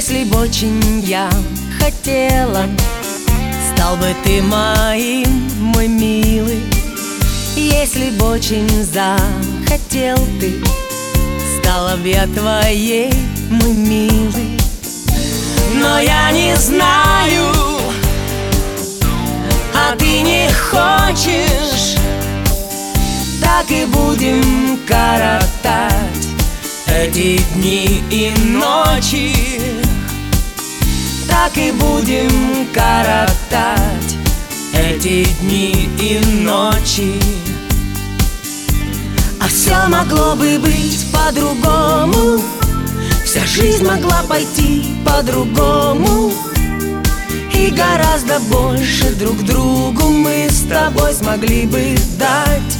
Если б очень я хотела, стал бы ты моим, мой милый. Если б очень захотел ты, стала б я твоей, мой милый. Но я не знаю, а ты не хочешь, так и будем коротать эти дни и ночи. Так и будем коротать эти дни и ночи. А все могло бы быть по-другому, вся жизнь могла пойти по-другому, и гораздо больше друг другу мы с тобой смогли бы дать.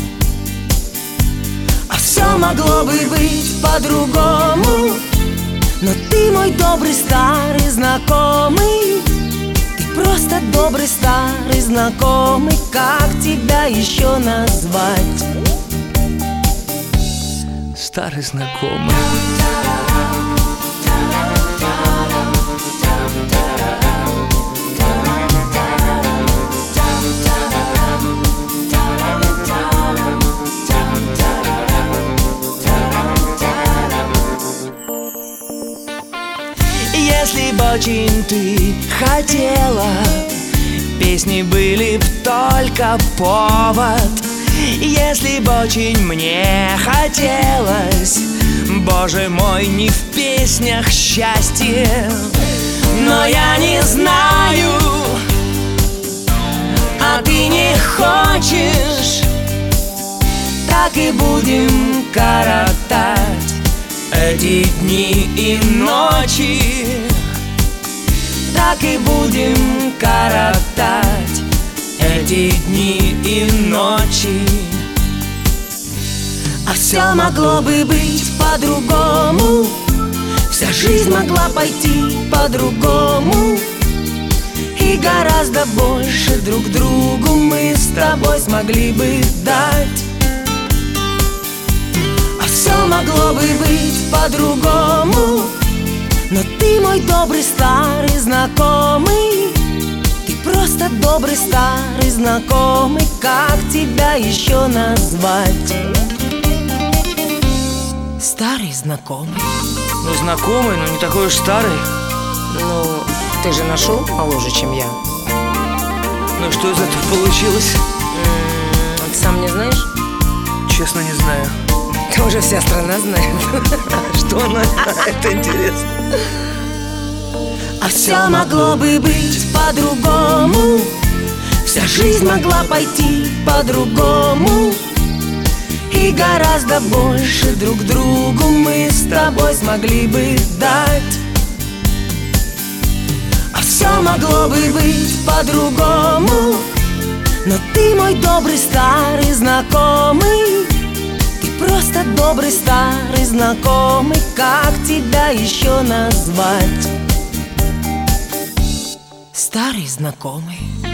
А все могло бы быть по-другому, но ты мой добрый старый знакомый. Ты просто добрый старый знакомый. Как тебя еще назвать? Старый знакомый. Если бы очень ты хотела, песни были б только повод. Если бы очень мне хотелось, боже мой, не в песнях счастье. Но я не знаю, а ты не хочешь, так и будем коротать эти дни и ночи. Так и будем коротать эти дни и ночи. А все могло бы быть по-другому, вся жизнь могла пойти по-другому, и гораздо больше друг другу мы с тобой смогли бы дать. А все могло бы быть по-другому, но ты мой добрый старый знакомый. Ты просто добрый старый знакомый. Как тебя еще назвать? Старый знакомый. Ну, знакомый, но не такой уж старый. Ну, ты же нашел моложе, чем я. Ну, что из этого получилось? Ты сам не знаешь? Честно, не знаю. Это уже вся страна знает. Что она? Это интересно. А все могло бы быть по-другому, вся жизнь могла пойти по-другому, и гораздо больше друг другу мы с тобой смогли бы дать. А все могло бы быть по-другому, но ты мой добрый старый знакомый. Ты просто добрый старый знакомый. Как тебя еще назвать? Старый знакомый.